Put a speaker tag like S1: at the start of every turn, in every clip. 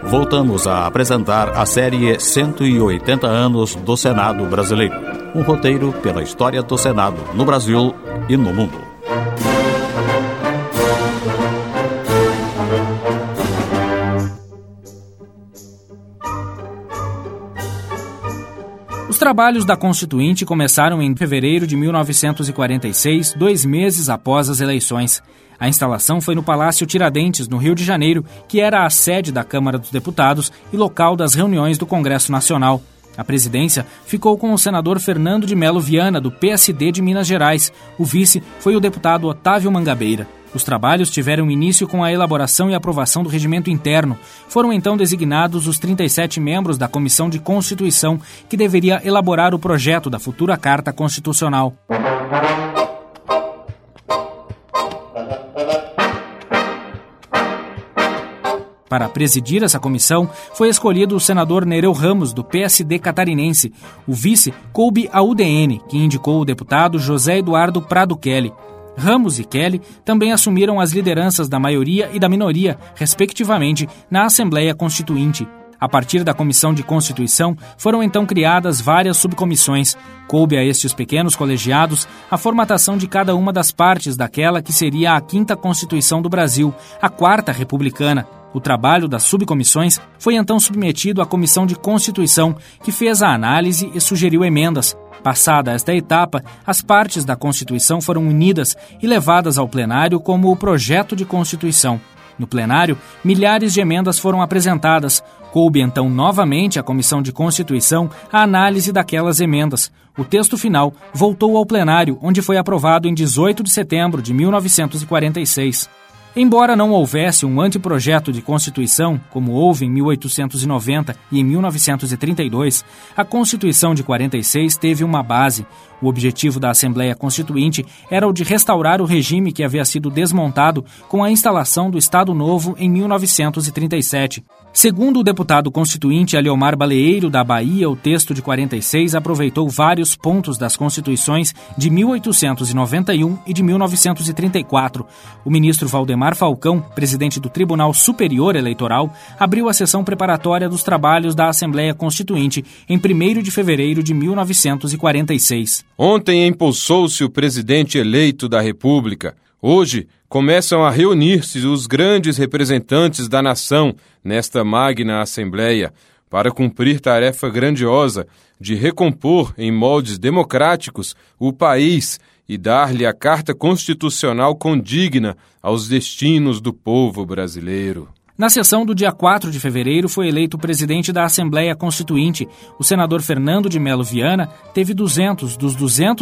S1: voltamos a apresentar a série 180 anos do Senado Brasileiro. Um roteiro pela história do Senado no Brasil e no mundo.
S2: Os trabalhos da Constituinte começaram em fevereiro de 1946, 2 meses após as eleições. A instalação foi no Palácio Tiradentes, no Rio de Janeiro, que era a sede da Câmara dos Deputados e local das reuniões do Congresso Nacional. A presidência ficou com o senador Fernando de Melo Viana, do PSD de Minas Gerais. O vice foi o deputado Otávio Mangabeira. Os trabalhos tiveram início com a elaboração e aprovação do regimento interno. Foram então designados os 37 membros da Comissão de Constituição, que deveria elaborar o projeto da futura Carta Constitucional. Para presidir essa comissão, foi escolhido o senador Nereu Ramos, do PSD catarinense. O vice coube à UDN, que indicou o deputado José Eduardo Prado Kelly. Ramos e Kelly também assumiram as lideranças da maioria e da minoria, respectivamente, na Assembleia Constituinte. A partir da Comissão de Constituição, foram então criadas várias subcomissões. Coube a estes pequenos colegiados a formatação de cada uma das partes daquela que seria a 5ª Constituição do Brasil, a 4ª Republicana. O trabalho das subcomissões foi então submetido à Comissão de Constituição, que fez a análise e sugeriu emendas. Passada esta etapa, as partes da Constituição foram unidas e levadas ao plenário como o projeto de Constituição. No plenário, milhares de emendas foram apresentadas. Coube então novamente à Comissão de Constituição a análise daquelas emendas. O texto final voltou ao plenário, onde foi aprovado em 18 de setembro de 1946. Embora não houvesse um anteprojeto de Constituição, como houve em 1890 e em 1932, a Constituição de 46 teve uma base. O objetivo da Assembleia Constituinte era o de restaurar o regime que havia sido desmontado com a instalação do Estado Novo em 1937. Segundo o deputado constituinte Aliomar Baleeiro, da Bahia, o texto de 46 aproveitou vários pontos das constituições de 1891 e de 1934. O ministro Valdemar Falcão, presidente do Tribunal Superior Eleitoral, abriu a sessão preparatória dos trabalhos da Assembleia Constituinte em 1º de fevereiro de 1946.
S3: Ontem impulsou-se o presidente eleito da República. Hoje começam a reunir-se os grandes representantes da nação nesta magna Assembleia para cumprir tarefa grandiosa de recompor em moldes democráticos o país e dar-lhe a Carta Constitucional condigna aos destinos do povo brasileiro.
S2: Na sessão do dia 4 de fevereiro foi eleito presidente da Assembleia Constituinte. O senador Fernando de Melo Viana teve 200 dos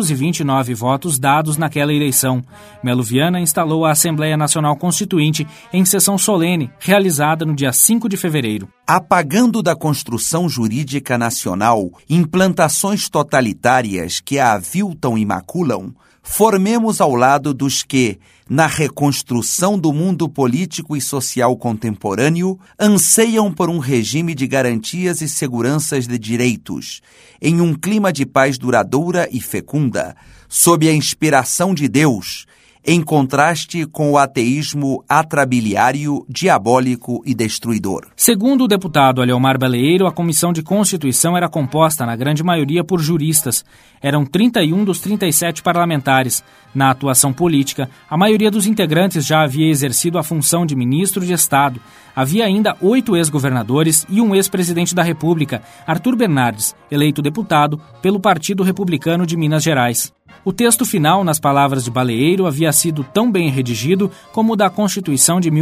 S2: 229 votos dados naquela eleição. Melo Viana instalou a Assembleia Nacional Constituinte em sessão solene, realizada no dia 5 de fevereiro.
S4: Apagando da construção jurídica nacional implantações totalitárias que a aviltam e maculam, formemos ao lado dos que, na reconstrução do mundo político e social contemporâneo, anseiam por um regime de garantias e seguranças de direitos, em um clima de paz duradoura e fecunda, sob a inspiração de Deus, em contraste com o ateísmo atrabiliário, diabólico e destruidor.
S2: Segundo o deputado Aliomar Baleeiro, a Comissão de Constituição era composta, na grande maioria, por juristas. Eram 31 dos 37 parlamentares. Na atuação política, a maioria dos integrantes já havia exercido a função de ministro de Estado. Havia ainda 8 ex-governadores e um ex-presidente da República, Arthur Bernardes, eleito deputado pelo Partido Republicano de Minas Gerais. O texto final, nas palavras de Baleeiro, havia sido tão bem redigido como o da Constituição de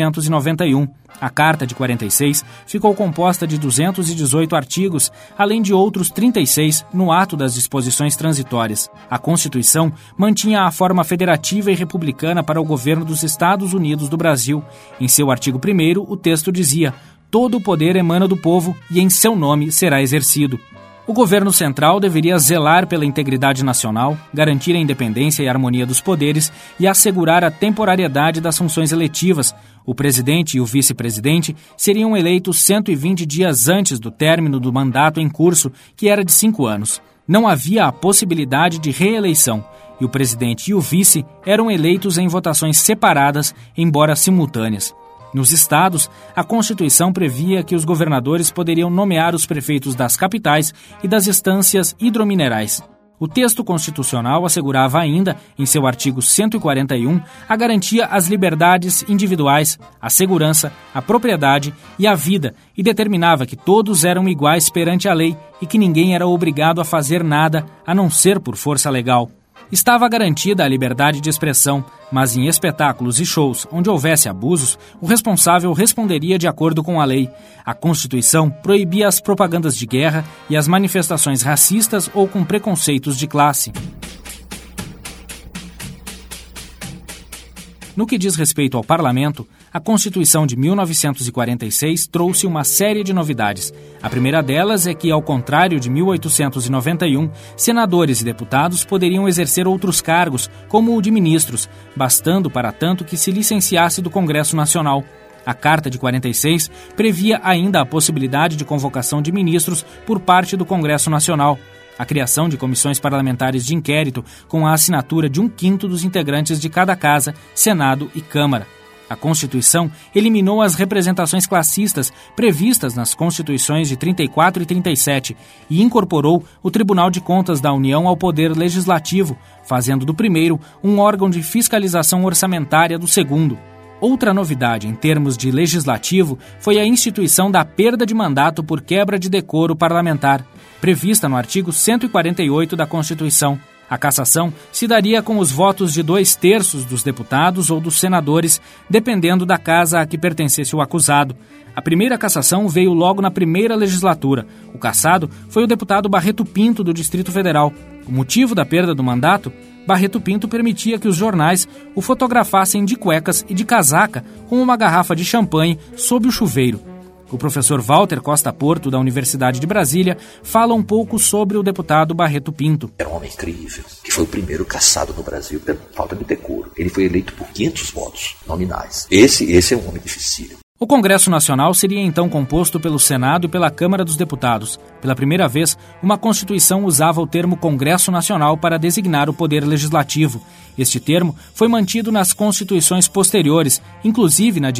S2: 1891. A Carta de 46 ficou composta de 218 artigos, além de outros 36 no ato das disposições transitórias. A Constituição mantinha a forma federativa e republicana para o governo dos Estados Unidos do Brasil. Em seu artigo 1º, o texto dizia: todo o poder emana do povo e em seu nome será exercido. O governo central deveria zelar pela integridade nacional, garantir a independência e a harmonia dos poderes e assegurar a temporariedade das funções eletivas. O presidente e o vice-presidente seriam eleitos 120 dias antes do término do mandato em curso, que era de 5 anos. Não havia a possibilidade de reeleição, e o presidente e o vice eram eleitos em votações separadas, embora simultâneas. Nos estados, a Constituição previa que os governadores poderiam nomear os prefeitos das capitais e das estâncias hidrominerais. O texto constitucional assegurava ainda, em seu artigo 141, a garantia às liberdades individuais, à segurança, à propriedade e à vida, e determinava que todos eram iguais perante a lei e que ninguém era obrigado a fazer nada a não ser por força legal. Estava garantida a liberdade de expressão, mas em espetáculos e shows onde houvesse abusos, o responsável responderia de acordo com a lei. A Constituição proibia as propagandas de guerra e as manifestações racistas ou com preconceitos de classe. No que diz respeito ao parlamento, a Constituição de 1946 trouxe uma série de novidades. A primeira delas é que, ao contrário de 1891, senadores e deputados poderiam exercer outros cargos, como o de ministros, bastando para tanto que se licenciasse do Congresso Nacional. A Carta de 46 previa ainda a possibilidade de convocação de ministros por parte do Congresso Nacional, a criação de comissões parlamentares de inquérito com a assinatura de 1/5 dos integrantes de cada casa, Senado e Câmara. A Constituição eliminou as representações classistas previstas nas Constituições de 34 e 37 e incorporou o Tribunal de Contas da União ao Poder Legislativo, fazendo do primeiro um órgão de fiscalização orçamentária do segundo. Outra novidade em termos de legislativo foi a instituição da perda de mandato por quebra de decoro parlamentar, prevista no artigo 148 da Constituição. A cassação se daria com os votos de 2/3 dos deputados ou dos senadores, dependendo da casa a que pertencesse o acusado. A primeira cassação veio logo na primeira legislatura. O cassado foi o deputado Barreto Pinto, do Distrito Federal. O motivo da perda do mandato? Barreto Pinto permitia que os jornais o fotografassem de cuecas e de casaca com uma garrafa de champanhe sob o chuveiro. O professor Walter Costa Porto, da Universidade de Brasília, fala um pouco sobre o deputado Barreto Pinto.
S5: Era um homem incrível, que foi o primeiro cassado no Brasil pela falta de decoro. Ele foi eleito por 500 votos nominais. Esse é um homem dificílimo.
S2: O Congresso Nacional seria então composto pelo Senado e pela Câmara dos Deputados. Pela primeira vez, uma Constituição usava o termo Congresso Nacional para designar o poder legislativo. Este termo foi mantido nas constituições posteriores, inclusive na de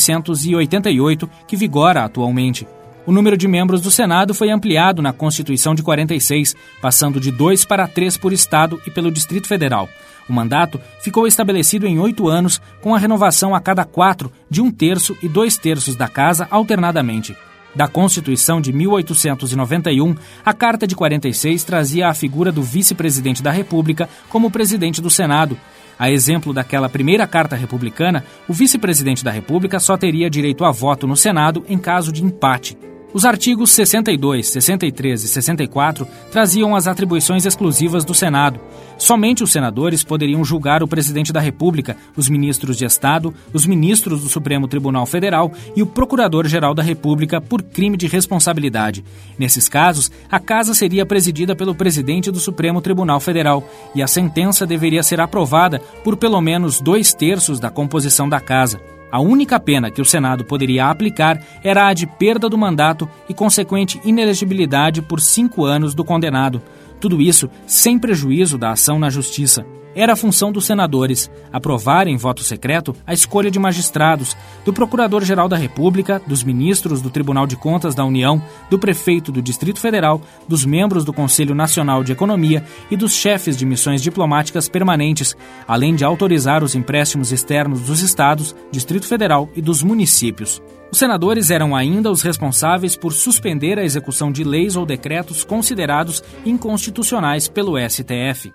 S2: 1988, que vigora atualmente. O número de membros do Senado foi ampliado na Constituição de 46, passando de 2 para 3 por Estado e pelo Distrito Federal. O mandato ficou estabelecido em 8 anos, com a renovação a cada 4, de 1/3 e 2/3 da Casa alternadamente. Da Constituição de 1891, a Carta de 46 trazia a figura do vice-presidente da República como presidente do Senado. A exemplo daquela primeira Carta Republicana, o vice-presidente da República só teria direito a voto no Senado em caso de empate. Os artigos 62, 63 e 64 traziam as atribuições exclusivas do Senado. Somente os senadores poderiam julgar o presidente da República, os ministros de Estado, os ministros do Supremo Tribunal Federal e o Procurador-Geral da República por crime de responsabilidade. Nesses casos, a Casa seria presidida pelo presidente do Supremo Tribunal Federal e a sentença deveria ser aprovada por pelo menos 2/3 da composição da Casa. A única pena que o Senado poderia aplicar era a de perda do mandato e consequente inelegibilidade por 5 anos do condenado. Tudo isso sem prejuízo da ação na Justiça. Era a função dos senadores aprovar em voto secreto a escolha de magistrados, do Procurador-Geral da República, dos ministros do Tribunal de Contas da União, do prefeito do Distrito Federal, dos membros do Conselho Nacional de Economia e dos chefes de missões diplomáticas permanentes, além de autorizar os empréstimos externos dos estados, Distrito Federal e dos municípios. Os senadores eram ainda os responsáveis por suspender a execução de leis ou decretos considerados inconstitucionais pelo STF.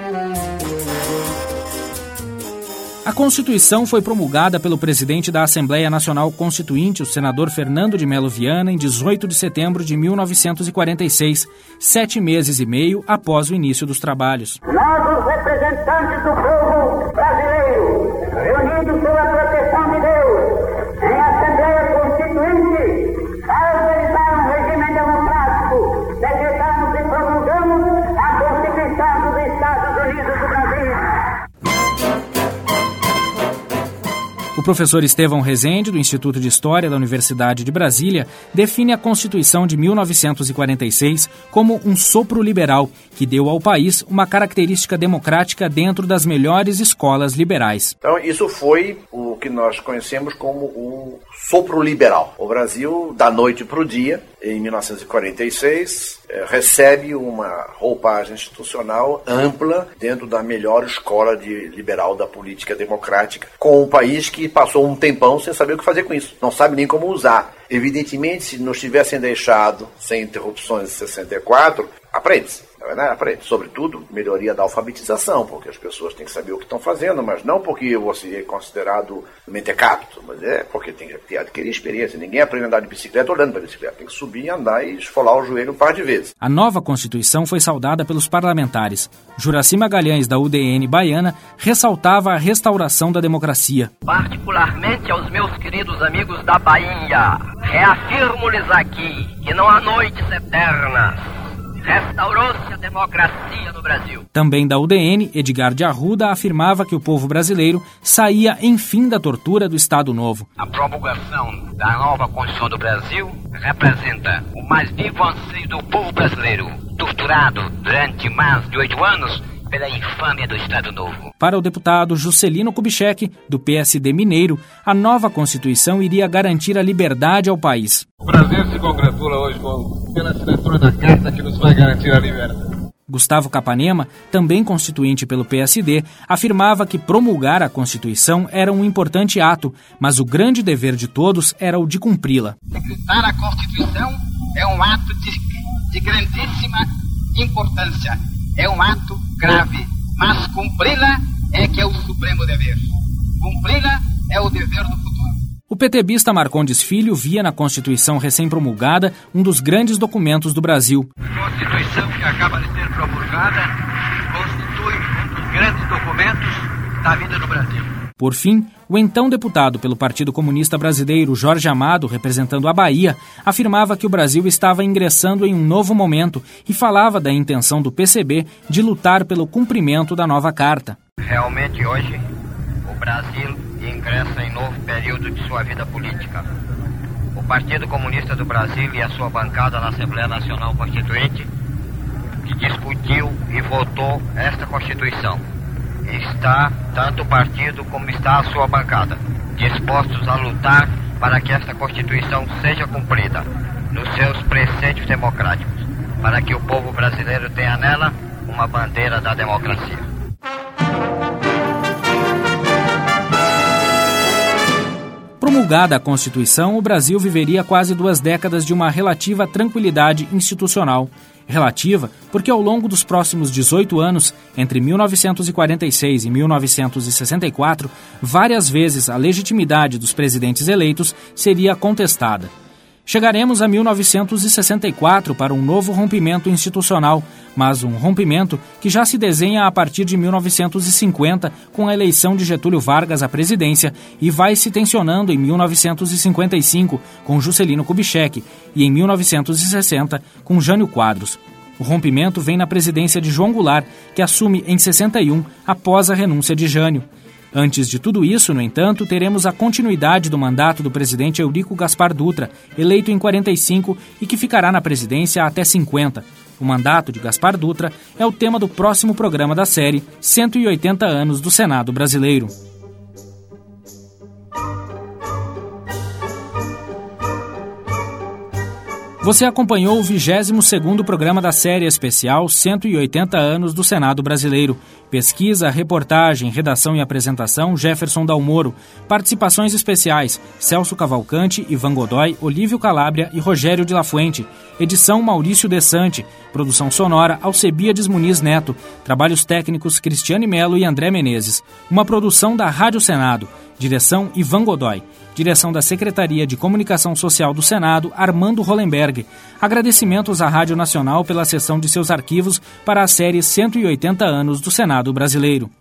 S2: A Constituição foi promulgada pelo presidente da Assembleia Nacional Constituinte, o senador Fernando de Mello Viana, em 18 de setembro de 1946, 7 meses e meio após o início dos trabalhos.
S6: Nós, os representantes do povo brasileiro, reunidos sob a proteção de Deus, em Assembleia Constituinte, autorizar um regime democrático, decretamos e promulgamos a Constituição dos Estados Unidos do Brasil.
S2: O professor Estevão Rezende, do Instituto de História da Universidade de Brasília, define a Constituição de 1946 como um sopro liberal que deu ao país uma característica democrática dentro das melhores escolas liberais.
S7: Então, isso foi o que nós conhecemos como o sopro liberal. O Brasil, da noite para o dia, em 1946, recebe uma roupagem institucional ampla dentro da melhor escola liberal da política democrática, com um país que passou um tempão sem saber o que fazer com isso, não sabe nem como usar. Evidentemente, se nos tivessem deixado sem interrupções em 64, aprende-se. Na verdade, aprende. Sobretudo, melhoria da alfabetização, porque as pessoas têm que saber o que estão fazendo, mas não porque você é considerado mentecapto, mas é porque tem que adquirir experiência. Ninguém aprende a andar de bicicleta olhando para a bicicleta. Tem que subir, andar e esfolar o joelho um par de vezes.
S2: A nova Constituição foi saudada pelos parlamentares. Juracy Magalhães, da UDN baiana, ressaltava a restauração da democracia.
S8: Particularmente aos meus queridos amigos da Bahia, reafirmo-lhes aqui que não há noites eternas. Restaurou-se a democracia no Brasil.
S2: Também da UDN, Edgar de Arruda afirmava que o povo brasileiro saía, enfim, da tortura do Estado Novo.
S8: A promulgação da nova Constituição do Brasil representa o mais vivo anseio do povo brasileiro, torturado durante mais de 8 anos pela infâmia do Estado Novo.
S2: Para o deputado Juscelino Kubitschek, do PSD mineiro, a nova Constituição iria garantir a liberdade ao país.
S9: O Brasil se congratula hoje pela assinatura da Carta que nos vai garantir a liberdade.
S2: Gustavo Capanema, também constituinte pelo PSD, afirmava que promulgar a Constituição era um importante ato, mas o grande dever de todos era o de cumpri-la.
S8: Decretar a Constituição é um ato de grandíssima importância. É um ato grave, mas cumpri-la é que é o supremo dever. Cumpri-la é o dever do futuro.
S2: O PTBista Marcondes Filho via na Constituição recém-promulgada um dos grandes documentos do Brasil.
S8: A Constituição que acaba de ser promulgada constitui um dos grandes documentos da vida do Brasil.
S2: Por fim, o então deputado pelo Partido Comunista Brasileiro, Jorge Amado, representando a Bahia, afirmava que o Brasil estava ingressando em um novo momento e falava da intenção do PCB de lutar pelo cumprimento da nova Carta.
S8: Realmente hoje, o Brasil ingressa em novo período de sua vida política. O Partido Comunista do Brasil e a sua bancada na Assembleia Nacional Constituinte, que discutiu e votou esta Constituição, está, tanto o partido como está a sua bancada, dispostos a lutar para que esta Constituição seja cumprida nos seus preceitos democráticos, para que o povo brasileiro tenha nela uma bandeira da democracia.
S2: Promulgada a Constituição, o Brasil viveria quase 2 décadas de uma relativa tranquilidade institucional. Relativa porque ao longo dos próximos 18 anos, entre 1946 e 1964, várias vezes a legitimidade dos presidentes eleitos seria contestada. Chegaremos a 1964 para um novo rompimento institucional, mas um rompimento que já se desenha a partir de 1950 com a eleição de Getúlio Vargas à presidência e vai se tensionando em 1955 com Juscelino Kubitschek e em 1960 com Jânio Quadros. O rompimento vem na presidência de João Goulart, que assume em 61 após a renúncia de Jânio. Antes de tudo isso, no entanto, teremos a continuidade do mandato do presidente Eurico Gaspar Dutra, eleito em 45 e que ficará na presidência até 50. O mandato de Gaspar Dutra é o tema do próximo programa da série 180 anos do Senado Brasileiro. Você acompanhou o 22º programa da série especial 180 anos do Senado Brasileiro. Pesquisa, reportagem, redação e apresentação, Jefferson Dalmoro. Participações especiais, Celso Cavalcante, Ivan Godoy, Olívio Calabria e Rogério de la Fuente. Edição, Maurício Desante. Produção sonora, Alcebiades Muniz Neto. Trabalhos técnicos, Cristiane Melo e André Menezes. Uma produção da Rádio Senado. Direção, Ivan Godoy. Direção da Secretaria de Comunicação Social do Senado, Armando Hollenberg. Agradecimentos à Rádio Nacional pela cessão de seus arquivos para a série 180 anos do Senado Brasileiro.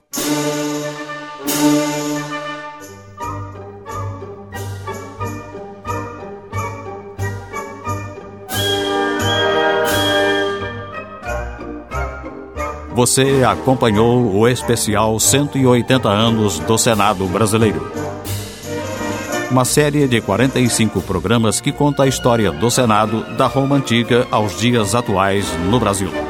S1: Você acompanhou o especial 180 anos do Senado Brasileiro. uma série de 45 programas que conta a história do Senado da Roma Antiga aos dias atuais no Brasil.